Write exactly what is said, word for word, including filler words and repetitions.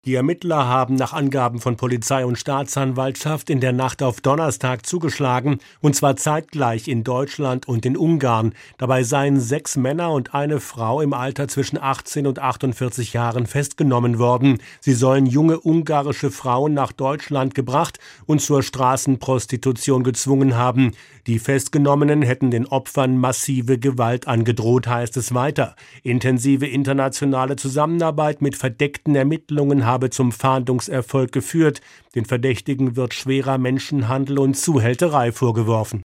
Die Ermittler haben nach Angaben von Polizei und Staatsanwaltschaft in der Nacht auf Donnerstag zugeschlagen, und zwar zeitgleich in Deutschland und in Ungarn. Dabei seien sechs Männer und eine Frau im Alter zwischen achtzehn und achtundvierzig Jahren festgenommen worden. Sie sollen junge ungarische Frauen nach Deutschland gebracht und zur Straßenprostitution gezwungen haben. Die Festgenommenen hätten den Opfern massive Gewalt angedroht, heißt es weiter. Intensive internationale Zusammenarbeit mit verdeckten Ermittlungen habe zum Fahndungserfolg geführt. Den Verdächtigen wird schwerer Menschenhandel und Zuhälterei vorgeworfen.